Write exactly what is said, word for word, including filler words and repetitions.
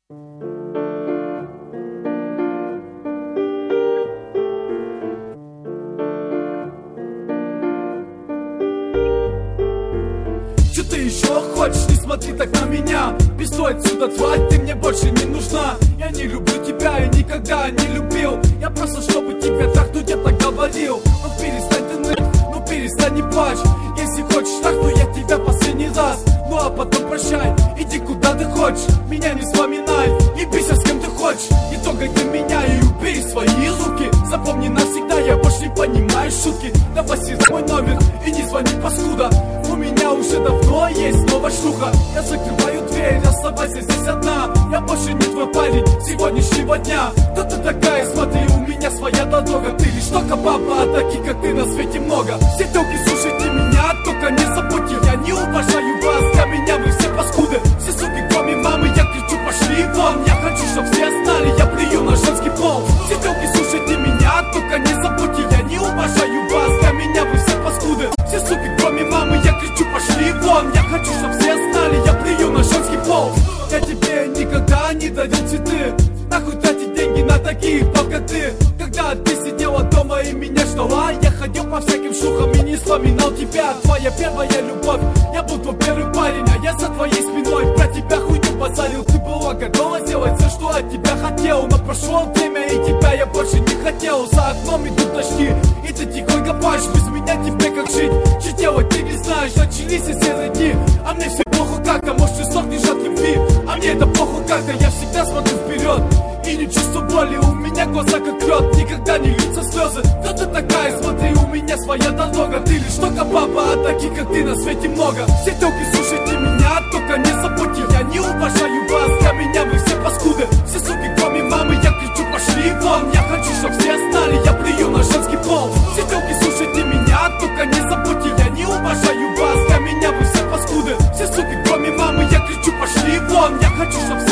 Что ты еще хочешь? Не смотри так на меня. Пистой отсюда, тварь, ты мне больше не нужна. Я не люблю тебя и никогда не любил. Я просто, чтобы тебя трахнуть, я так говорил. Ну перестань ты ныть, ну перестань не плачь. Если хочешь трахну, я тебя последний раз. Ну а потом прощай, иди куда ты хочешь. Меня не вспоминай, и бейся с кем ты хочешь. Не трогай ты меня и убери свои руки. Запомни навсегда, я больше не понимаю шутки. Давай съезд мой номер и не звони, паскуда. У меня уже давно есть новая шлюха. Я закрываю дверь, оставайся здесь одна. Я больше не твой парень сегодняшнего дня. Кто ты такая, смотри, у меня своя дорога. Ты лишь только баба, а таких как ты на свете много. Все телки, слушайте меня, только не забудьте. Я не уважаю вас, для меня вы все паскуды. Все суки, кроме мамы, я кричу, пошли вон. Я хочу, чтоб все знали, я плюю на женский пол. Все телки, слушайте меня, только не забудьте. Я не уважаю вас, для меня вы все паскуды. Все суки, кроме мамы, я кричу, пошли вон. Я хочу, чтоб все знали, я плюю на женский пол. Я тебе никогда не дарил цветы. Нахуй тратить деньги на таких, как ты. Когда ты сидела дома и меня ждала, я ходил по всяким шлюхам и не вспоминал тебя. Твоя первая любовь, я был твой первый парень. А я за твоей спиной про тебя хуйню базарил. Ты была готова сделать все, что от тебя хотел. Но прошло время и тебя я больше не хотел. За окном идут дожди, и ты тихонько плачешь. Без меня тебе как жить, что делать ты не знаешь. Начались все серые, а мне все плохо как-то. Может ты сохнешь от любви, а мне это плохо как-то. Я всегда смотрю вперед и не чувствую боли. У меня глаза как лед, никогда не льются слезы. Кто ты такая, смотри, у меня своя дорога. Ты лишь только папа, а таких как ты на свете много. Все телки, слушайте меня, только не забудьте. Я не уважаю вас, для меня вы все паскуды. Все суки, кроме мамы, я кричу, пошли вон. Я хочу, чтоб все знали, я плюю на женский пол. Все телки, слушайте меня, только не забудьте. Я не уважаю вас, для меня вы все паскуды. Все суки, кроме мамы, я кричу, пошли вон. Я хочу, чтоб все